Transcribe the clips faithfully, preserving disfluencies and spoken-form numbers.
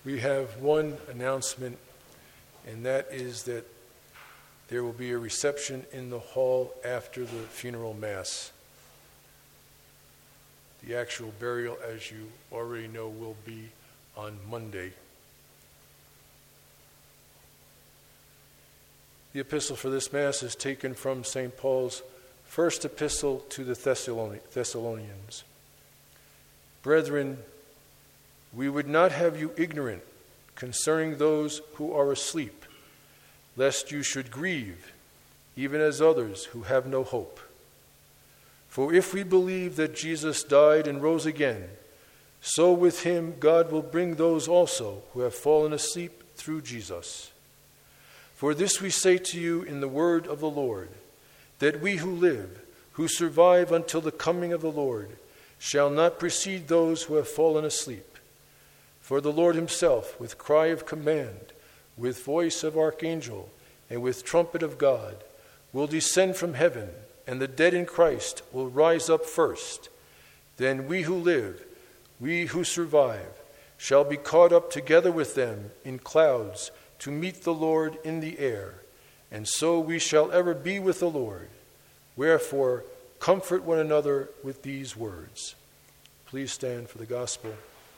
We have one announcement, and that is that there will be a reception in the hall after the funeral mass. The actual burial, as you already know, will be on Monday. The epistle for this mass is taken from Saint Paul's first epistle to the Thessalonians. Brethren, we would not have you ignorant concerning those who are asleep, lest you should grieve, even as others who have no hope. For if we believe that Jesus died and rose again, so with him God will bring those also who have fallen asleep through Jesus. For this we say to you in the word of the Lord, that we who live, who survive until the coming of the Lord, shall not precede those who have fallen asleep. For the Lord himself, with cry of command, with voice of archangel, and with trumpet of God, will descend from heaven, and the dead in Christ will rise up first. Then we who live, we who survive, shall be caught up together with them in clouds to meet the Lord in the air, and so we shall ever be with the Lord. Wherefore, comfort one another with these words. Please stand for the gospel.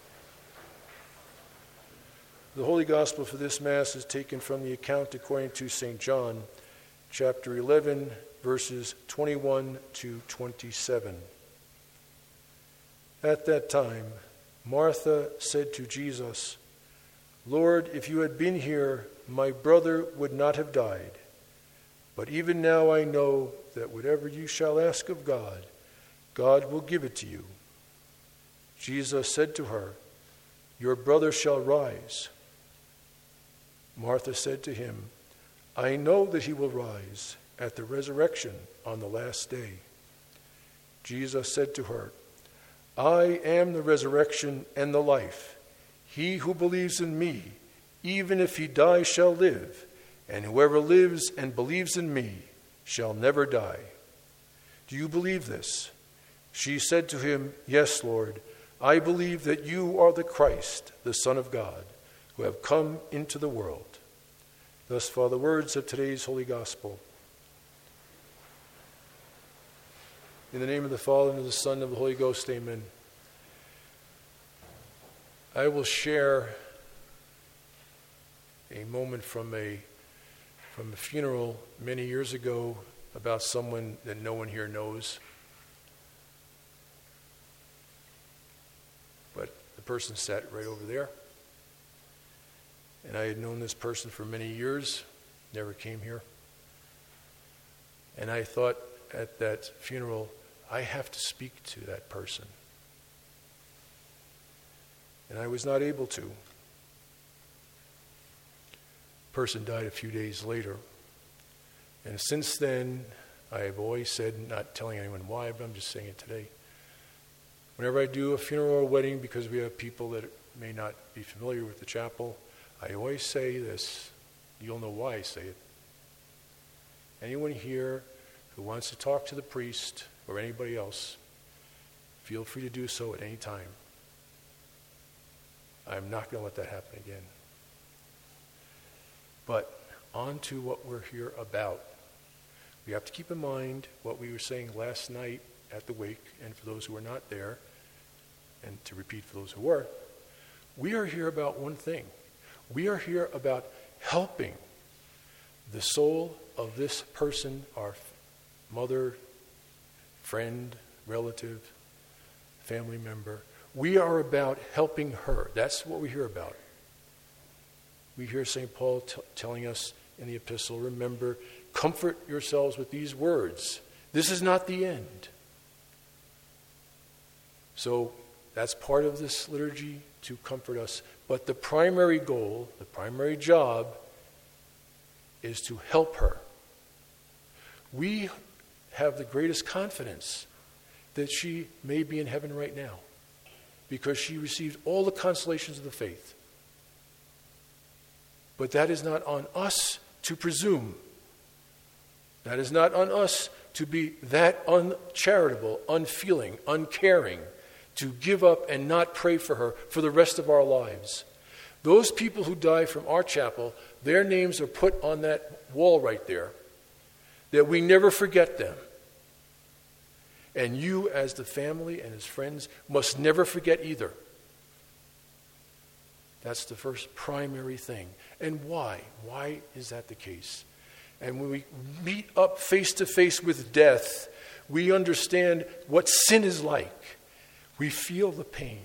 The Holy Gospel for this Mass is taken from the account according to Saint John, chapter eleven, verses twenty-one to twenty-seven. At that time, Martha said to Jesus, Lord, if you had been here, my brother would not have died. But even now I know that whatever you shall ask of God, God will give it to you. Jesus said to her, Your brother shall rise. Martha said to him, I know that he will rise at the resurrection on the last day. Jesus said to her, I am the resurrection and the life. He who believes in me, even if he die, shall live, and whoever lives and believes in me shall never die. Do you believe this? She said to him, Yes, Lord, I believe that you are the Christ, the Son of God, who have come into the world. Thus far the words of today's Holy Gospel. In the name of the Father, and of the Son, and of the Holy Ghost, amen. I will share a moment from a from a funeral many years ago about someone that no one here knows. But the person sat right over there. And I had known this person for many years, never came here. And I thought at that funeral, I have to speak to that person. And I was not able to. The person died a few days later. And since then, I have always said, not telling anyone why, but I'm just saying it today. Whenever I do a funeral or a wedding, because we have people that may not be familiar with the chapel, I always say this. You'll know why I say it. Anyone here who wants to talk to the priest or anybody else, feel free to do so at any time. I'm not going to let that happen again. But on to what we're here about. We have to keep in mind what we were saying last night at the wake, and for those who were not there, and to repeat for those who were, we are here about one thing. We are here about helping the soul of this person, our mother, friend, relative, family member. We are about helping her. That's what we hear about. We hear Saint Paul t- telling us in the epistle, remember, comfort yourselves with these words. This is not the end. So that's part of this liturgy, to comfort us. But the primary goal, the primary job, is to help her. We have the greatest confidence that she may be in heaven right now, because she received all the consolations of the faith. But that is not on us to presume. That is not on us to be that uncharitable, unfeeling, uncaring, to give up and not pray for her for the rest of our lives. Those people who die from our chapel, their names are put on that wall right there, that we never forget them. And you, as the family and as friends, must never forget either. That's the first primary thing. And why? Why is that the case? And when we meet up face to face with death, we understand what sin is like. We feel the pain.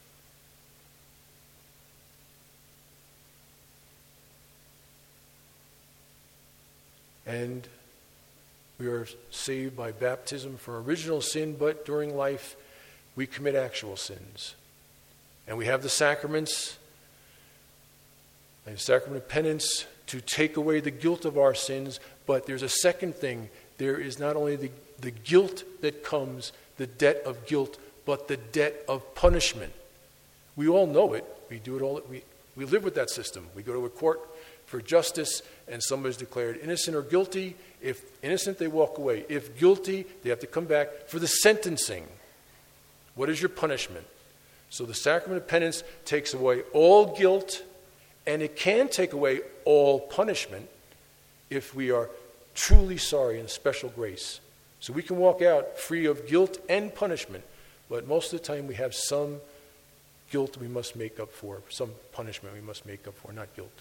And we are saved by baptism for original sin, but during life we commit actual sins. And we have the sacraments, the sacrament of penance to take away the guilt of our sins, but there's a second thing. There is not only the, the guilt that comes, the debt of guilt, but the debt of punishment. We all know it. We do it all. We, we live with that system. We go to a court for justice, and somebody's declared innocent or guilty. If innocent, they walk away. If guilty, they have to come back for the sentencing. What is your punishment? So the sacrament of penance takes away all guilt, and it can take away all punishment if we are truly sorry in special grace. So we can walk out free of guilt and punishment, but most of the time we have some guilt we must make up for, some punishment we must make up for, not guilt.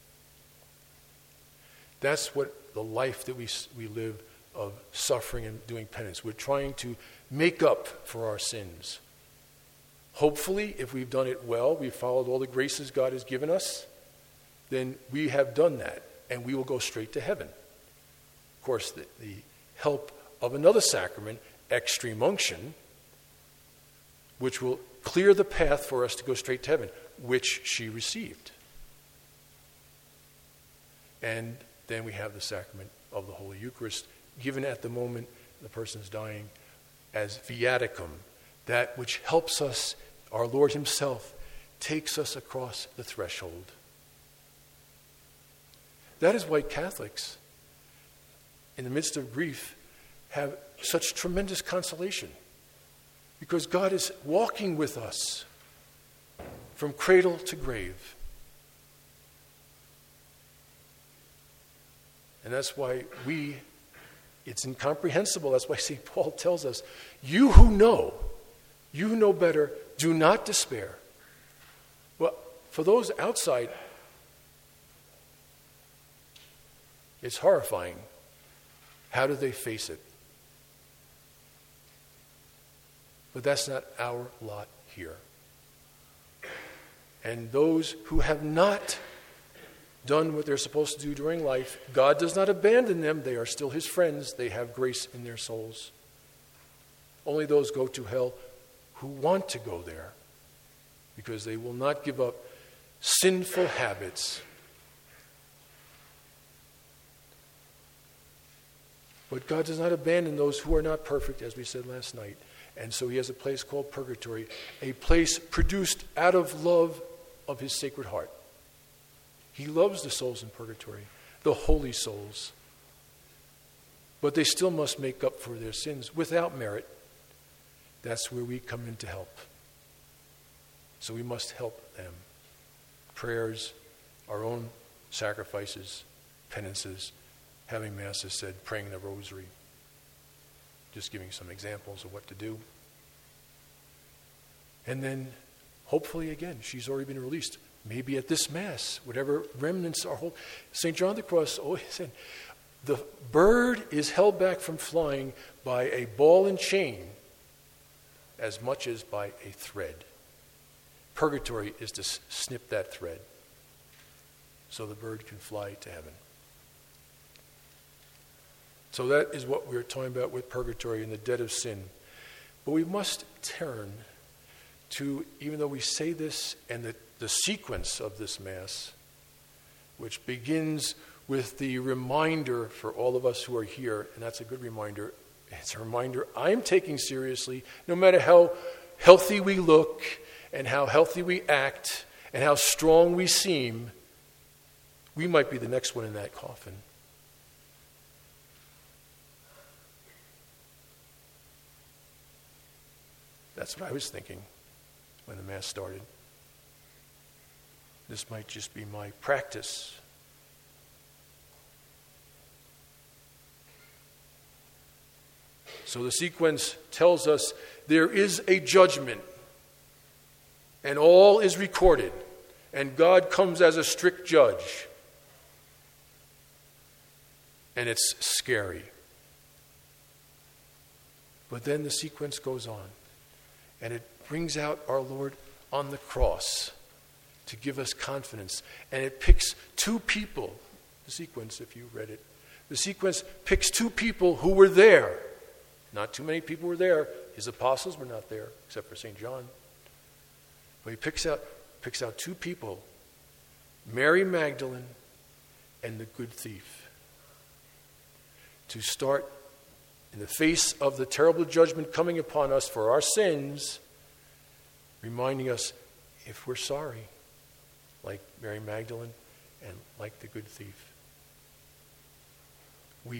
That's what the life that we we live of suffering and doing penance. We're trying to make up for our sins. Hopefully, if we've done it well, we've followed all the graces God has given us, then we have done that, and we will go straight to heaven. Of course, the, the help of another sacrament, extreme unction, which will clear the path for us to go straight to heaven, which she received. And then we have the sacrament of the Holy Eucharist, given at the moment the person's dying, as viaticum, that which helps us, our Lord himself takes us across the threshold. That is why Catholics, in the midst of grief, have such tremendous consolation. Because God is walking with us from cradle to grave. And that's why we, it's incomprehensible. That's why Saint Paul tells us, you who know, you who know better, do not despair. Well, for those outside, it's horrifying. How do they face it? But that's not our lot here. And those who have not done what they're supposed to do during life, God does not abandon them. They are still his friends. They have grace in their souls. Only those go to hell who want to go there, because they will not give up sinful habits. But God does not abandon those who are not perfect, as we said last night. And so he has a place called purgatory, a place produced out of love of his Sacred Heart. He loves the souls in purgatory, the holy souls. But they still must make up for their sins without merit. That's where we come in to help. So we must help them. Prayers, our own sacrifices, penances, having Mass, as said, praying the rosary. Just giving some examples of what to do. And then, hopefully again, she's already been released. Maybe at this Mass, whatever remnants are hold. Saint John of the Cross always said, the bird is held back from flying by a ball and chain as much as by a thread. Purgatory is to snip that thread so the bird can fly to heaven. So that is what we're talking about with purgatory and the debt of sin. But we must turn to, even though we say this, and the, the sequence of this Mass, which begins with the reminder for all of us who are here, and that's a good reminder. It's a reminder I'm taking seriously, no matter how healthy we look and how healthy we act and how strong we seem, we might be the next one in that coffin. That's what I was thinking when the Mass started. This might just be my practice. So the sequence tells us there is a judgment, and all is recorded, and God comes as a strict judge. And it's scary. But then the sequence goes on, and it brings out our Lord on the cross to give us confidence. And it picks two people, the sequence, if you read it, the sequence picks two people who were there. Not too many people were there. His apostles were not there, except for Saint John. But he picks out, picks out two people, Mary Magdalene and the good thief, to start, in the face of the terrible judgment coming upon us for our sins, reminding us, if we're sorry, like Mary Magdalene and like the good thief, we,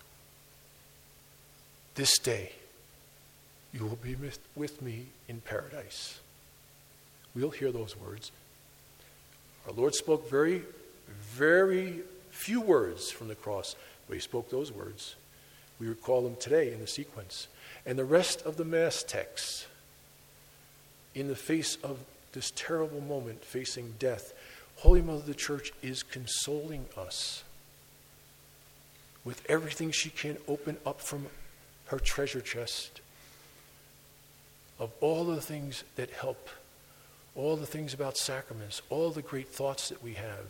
this day, you will be with, with me in paradise. We'll hear those words. Our Lord spoke very, very few words from the cross, but he spoke those words. We recall them today in the sequence. And the rest of the Mass texts, in the face of this terrible moment facing death, Holy Mother of the Church is consoling us with everything she can open up from her treasure chest of all the things that help, all the things about sacraments, all the great thoughts that we have.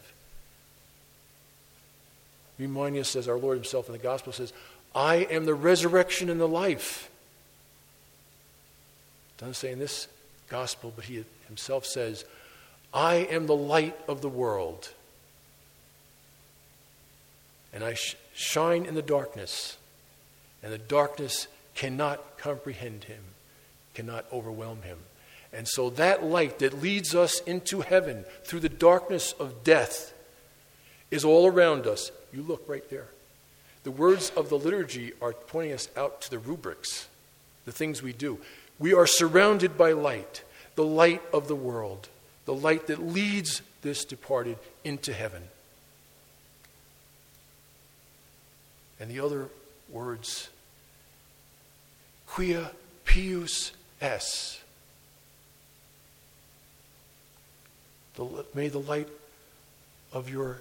Reminding us, as our Lord himself in the gospel says, I am the resurrection and the life. Doesn't say in this gospel, but he himself says, I am the light of the world. And I sh- shine in the darkness, and the darkness cannot comprehend him, cannot overwhelm him. And so that light that leads us into heaven through the darkness of death is all around us. You look right there. The words of the liturgy are pointing us out to the rubrics, the things we do. We are surrounded by light, the light of the world, the light that leads this departed into heaven. And the other words, quia pius es. The, may the light of your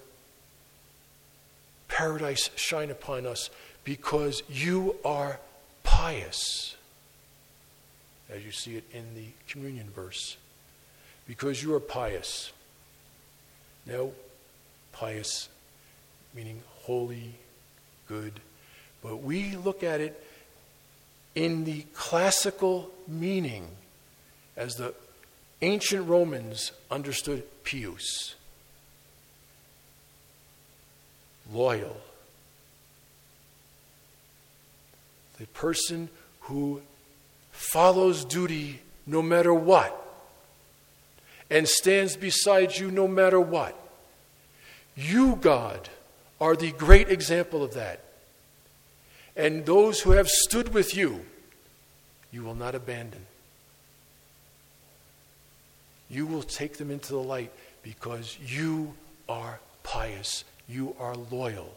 paradise shine upon us because you are pious, as you see it in the communion verse. Because you are pious. Now, pious meaning holy, good. But we look at it in the classical meaning as the ancient Romans understood pius. Loyal. The person who follows duty no matter what and stands beside you no matter what. You, God, are the great example of that. And those who have stood with you, you will not abandon. You will take them into the light because you are pious. You are loyal.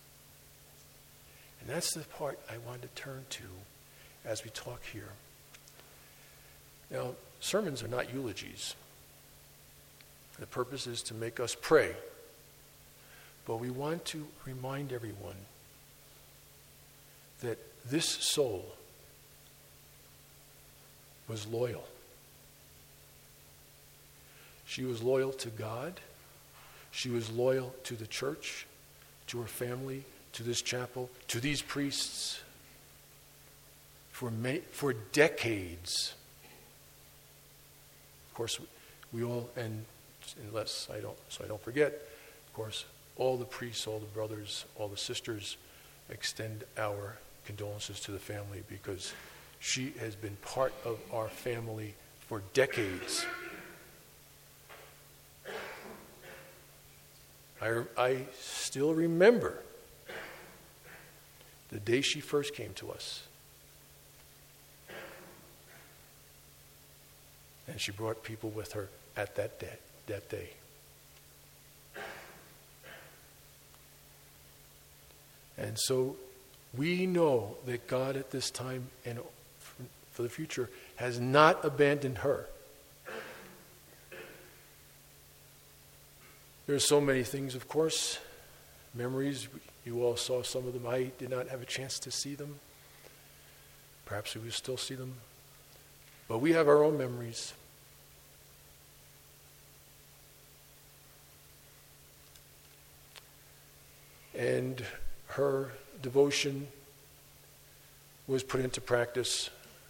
And that's the part I wanted to turn to as we talk here. Now, sermons are not eulogies. The purpose is to make us pray. But we want to remind everyone that this soul was loyal. She was loyal to God. She was loyal to the church, to her family, to this chapel, to these priests for ma- for decades. Of course, we all, and unless I don't, so I don't forget, of course, all the priests, all the brothers, all the sisters extend our condolences to the family because she has been part of our family for decades. I, I still remember the day she first came to us. And she brought people with her at that day. That day. And so we know that God at this time and for the future has not abandoned her. There are so many things, of course, memories. You all saw some of them. I did not have a chance to see them. Perhaps we will still see them. But we have our own memories. And her devotion was put into practice.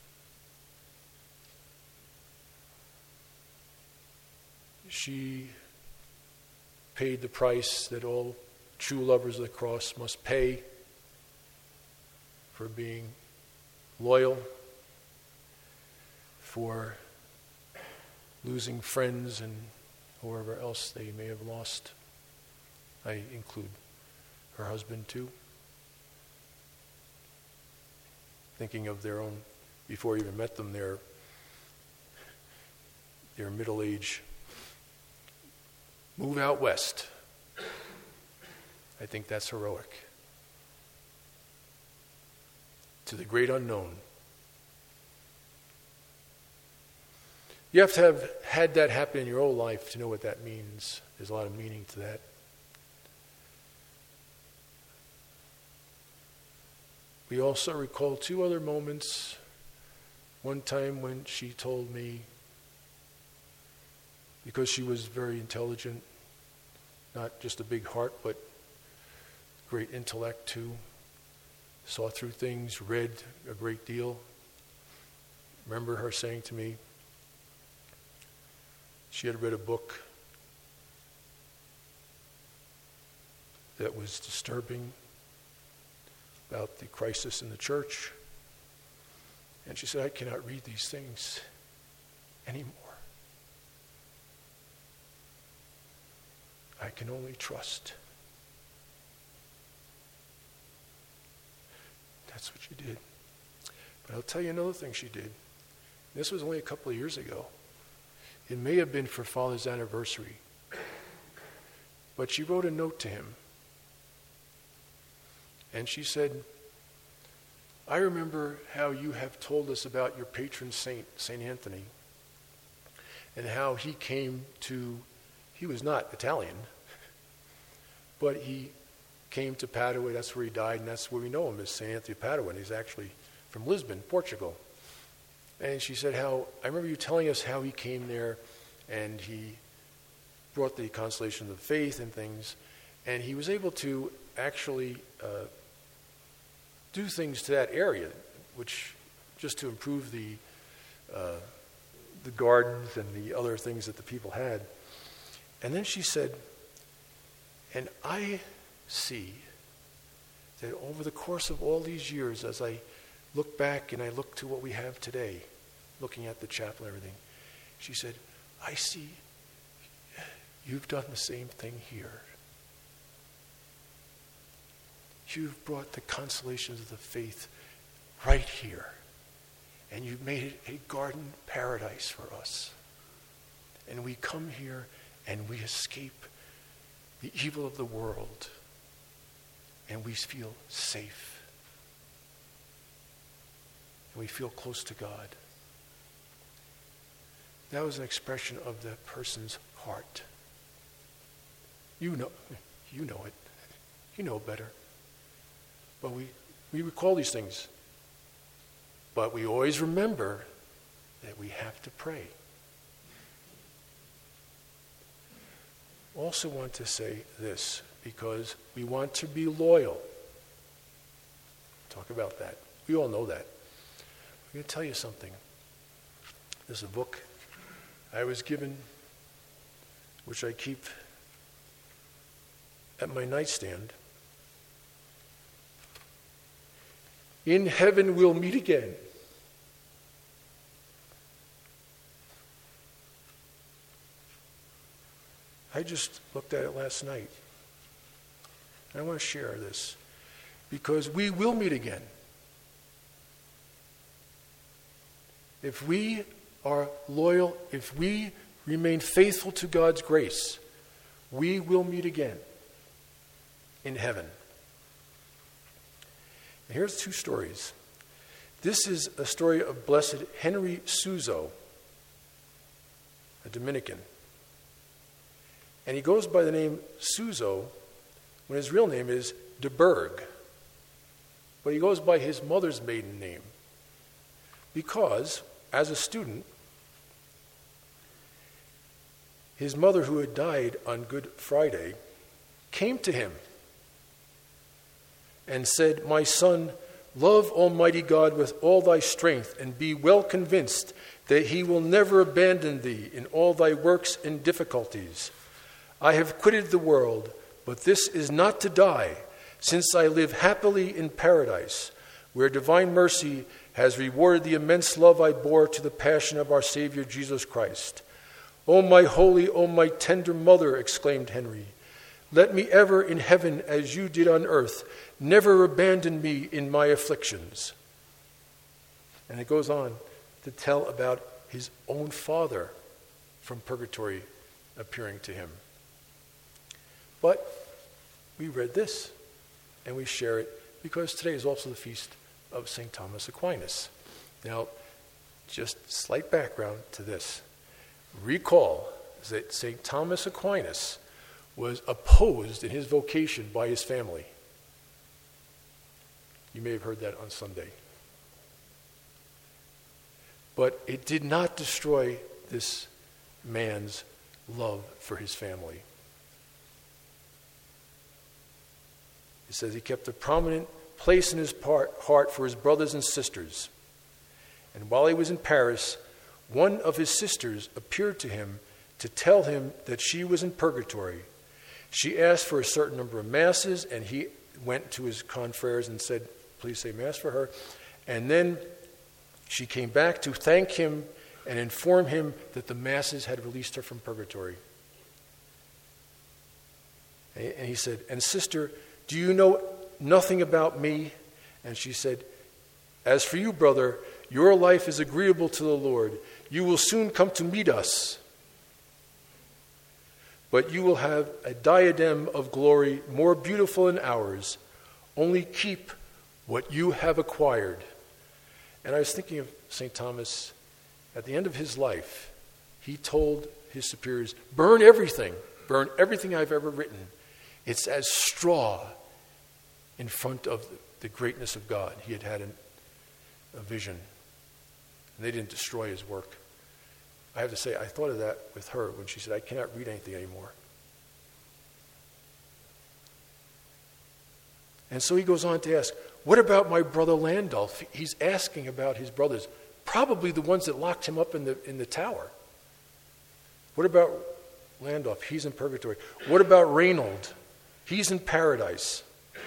She paid the price that all true lovers of the cross must pay for being loyal, for losing friends and whoever else they may have lost. I include her husband too. Thinking of their own, before I even met them, their, their middle age move out west. I think that's heroic. To the great unknown. You have to have had that happen in your own life to know what that means. There's a lot of meaning to that. We also recall two other moments. One time when she told me, because she was very intelligent, not just a big heart, but great intellect too, saw through things, read a great deal. Remember her saying to me, she had read a book that was disturbing about the crisis in the church. And she said, I cannot read these things anymore. I can only trust. That's what she did. But I'll tell you another thing she did. This was only a couple of years ago. It may have been for Father's anniversary. But she wrote a note to him. And she said, I remember how you have told us about your patron saint, Saint Anthony, and how he came to, he was not Italian, but he came to Padua. That's where he died, and that's where we know him as Saint Anthony of Padua. And he's actually from Lisbon, Portugal. And she said how, I remember you telling us how he came there, and he brought the consolation of the faith and things, and he was able to actually uh, do things to that area, which just to improve the uh, the gardens and the other things that the people had. And then she said, and I see that over the course of all these years, as I look back and I look to what we have today, looking at the chapel and everything, she said, I see you've done the same thing here. You've brought the consolations of the faith right here. And you've made it a garden paradise for us. And we come here and we escape the evil of the world. And we feel safe. And we feel close to God. That was an expression of the person's heart. You know, you know it. You know better. But we, we recall these things. But we always remember that we have to pray. Also want to say this, because we want to be loyal. Talk about that. We all know that. I'm going to tell you something. There's a book I was given, which I keep at my nightstand. In heaven we'll meet again. I just looked at it last night. And I want to share this. Because we will meet again. If we are loyal, if we remain faithful to God's grace, we will meet again in heaven. Here's two stories. This is a story of Blessed Henry Suso, a Dominican. And he goes by the name Suso when his real name is de Berg. But he goes by his mother's maiden name because, as a student, his mother, who had died on Good Friday, came to him and said, "My son, love Almighty God with all thy strength, and be well convinced that he will never abandon thee in all thy works and difficulties. I have quitted the world, but this is not to die, since I live happily in paradise, where divine mercy has rewarded the immense love I bore to the passion of our Savior Jesus Christ. O my holy, O my tender mother," exclaimed Henry, "let me ever in heaven, as you did on earth, never abandon me in my afflictions." And it goes on to tell about his own father from purgatory appearing to him. But we read this, and we share it because today is also the feast of Saint Thomas Aquinas. Now, just slight background to this. Recall that Saint Thomas Aquinas was opposed in his vocation by his family. You may have heard that on Sunday. But it did not destroy this man's love for his family. It says he kept a prominent place in his part, heart for his brothers and sisters. And while he was in Paris, one of his sisters appeared to him to tell him that she was in purgatory. She asked for a certain number of masses, and he went to his confreres and said, "Please say mass for her." And then she came back to thank him and inform him that the masses had released her from purgatory. And he said, "And sister, do you know nothing about me?" And she said, "As for you, brother, your life is agreeable to the Lord. You will soon come to meet us. But you will have a diadem of glory more beautiful than ours. Only keep what you have acquired." And I was thinking of Saint Thomas. At the end of his life, he told his superiors, "Burn everything. Burn everything I've ever written. It's as straw in front of the greatness of God." He had had an, a vision. And they didn't destroy his work. I have to say, I thought of that with her when she said, "I cannot read anything anymore." And so he goes on to ask, "What about my brother Landulf?" He's asking about his brothers, probably the ones that locked him up in the, in the tower. "What about Landulf? He's in purgatory. What about Reynold? He's in paradise."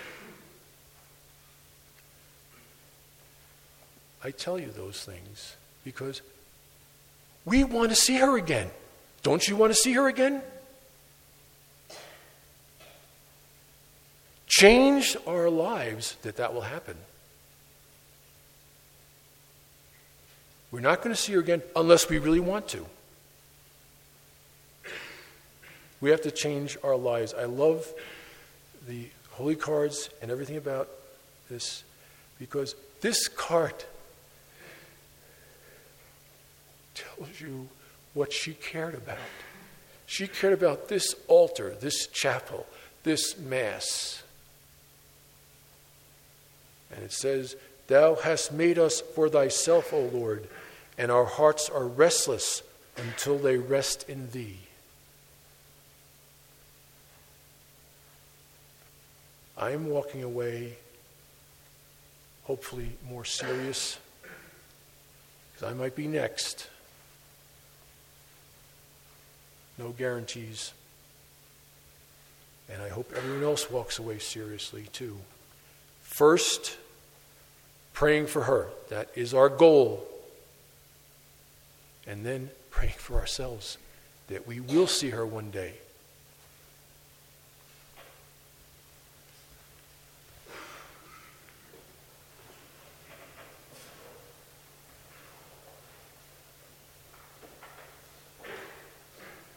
I tell you those things because we want to see her again. Don't you want to see her again? Change our lives that that will happen. We're not going to see her again unless we really want to. We have to change our lives. I love the holy cards and everything about this because this card tells you what she cared about. She cared about this altar, this chapel, this Mass. And it says, "Thou hast made us for thyself, O Lord, and our hearts are restless until they rest in thee." I am walking away, hopefully more serious, because I might be next. No guarantees. And I hope everyone else walks away seriously too. First, praying for her. That is our goal. And then praying for ourselves that we will see her one day.